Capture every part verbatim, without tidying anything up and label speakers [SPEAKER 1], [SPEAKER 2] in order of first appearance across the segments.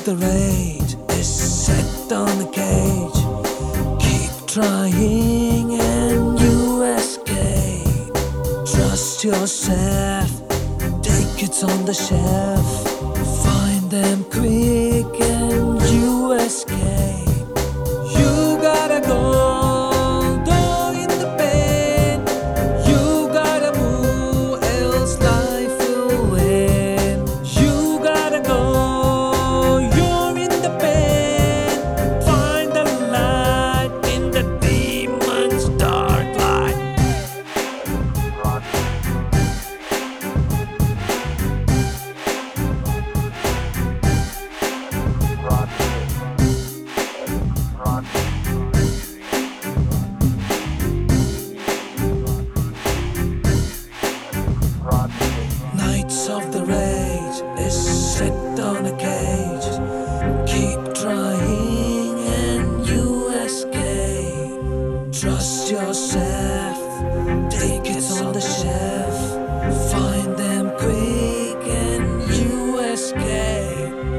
[SPEAKER 1] the rage is set on the cage. Keep trying and you escape. Trust yourself, take it on the shelf. Find them quick and you escape. You gotta go, though in the pain. You gotta move, else life will win. You gotta go, you're in the pain. Find the light in the demon's dark light. Nights of the rage is set on a cage. Keep trying and you escape. Trust yourself, take it on the shelf. Find them quick and you escape.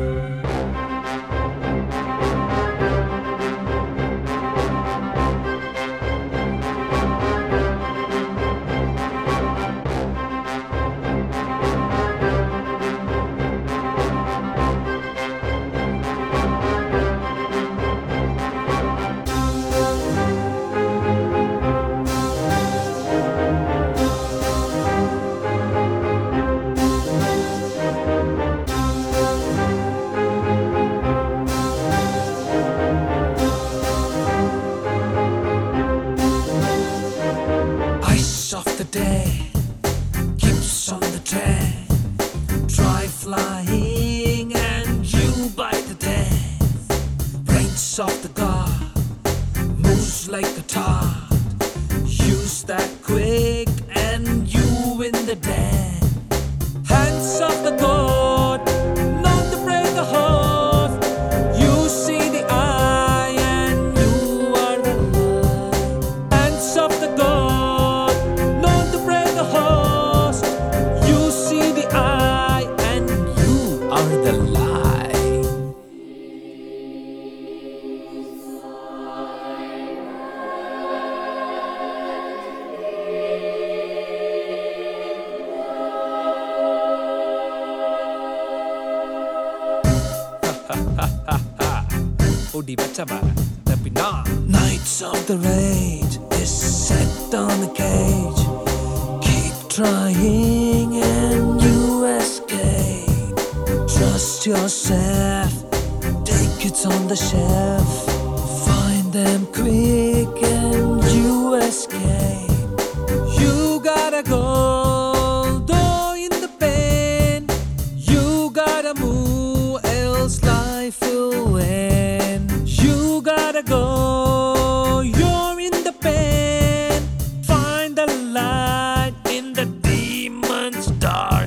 [SPEAKER 1] Ice of the day keeps on the train. Try flying and you bite the death. Brains of the god moves like a tart. Use that quick and you win the dead. Hands of the god, not to break the heart. You see the eye and you are the light. Hands of the god, not to break the heart. You see the eye and you are the light. Nights of the rage is set on the cage. Keep trying and you escape. Trust yourself, take it on the shelf. Find them quick and you escape. You gotta go, though in the pain. You gotta move, else life will win. You gotta go, you're in the pain. Find the light in the demon's dark.